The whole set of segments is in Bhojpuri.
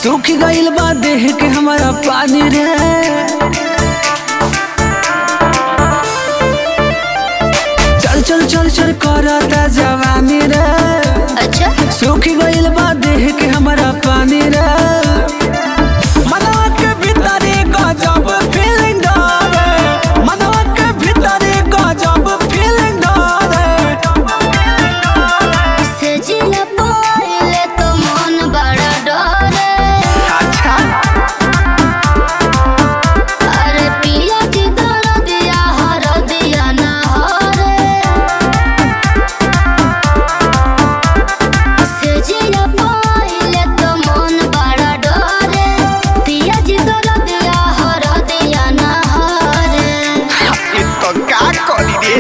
सूख गइल बा देह के हमारा पानी रे। चल चल चल चल करता जवानी रे। अच्छा सूख गइल बा देह के हमारा पानी रे। मनवा के भीतरी गजब फीलिंग रे। मनवा के भीतरी गजब फीलिंग रे। से जिला पाइले तो मन बड़ा डरे। अच्छा अरे पिया की दर्दिया हर दिया ना हरे। से जिला पाइले तो मन बड़ा डरे। पिया की दर्दिया हर दिया ना हरे। ये तो का करी रे।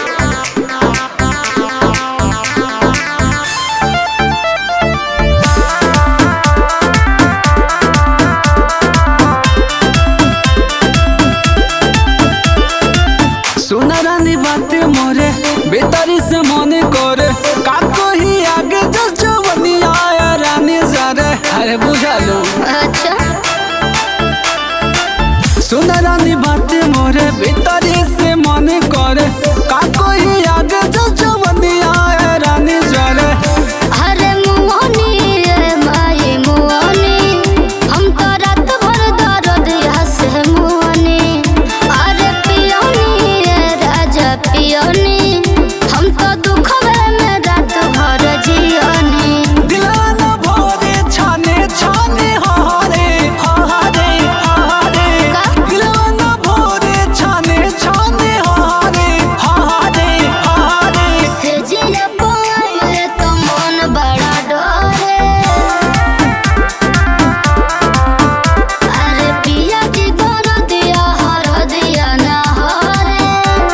सुना रानी बातें मोरे बेतारी से मने करे का कोई आगे जो जवनी आया रानी सारे। अरे बुझा लो। अच्छा सुना रानी बातें मोरे बेतारी से मने करे का कोई आगे जो जवनी आया रानी सारे। अरे मुआनी रे माई मुआनी हम तो रात भर दर्द से मुआनी। अरे पियोनी रे राजा पियोनी हम तो दुख में रात भर जियोनी। दिलाना भोरे छाने छाने हारे हारे हारे। दिलाना भोरे छाने छाने हारे हारे हारे। से जिया पाइले तो मन बड़ा डरे। अरे पिया की दर्दिया हर दिया ना हरे।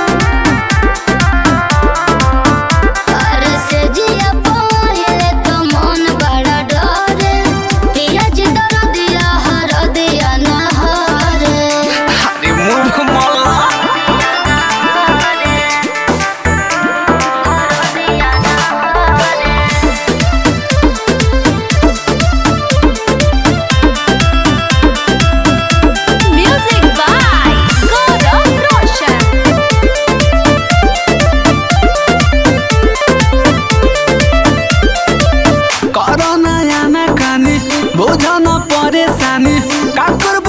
अरे से जिया पाइले तो मन बड़ा डरे। पिया की दर्दिया हर दिया ना हरे। अरे मुंह मल्ला। Music by Gaurav Roshan. करो नया ना कानी बोझो न परेशानी का कर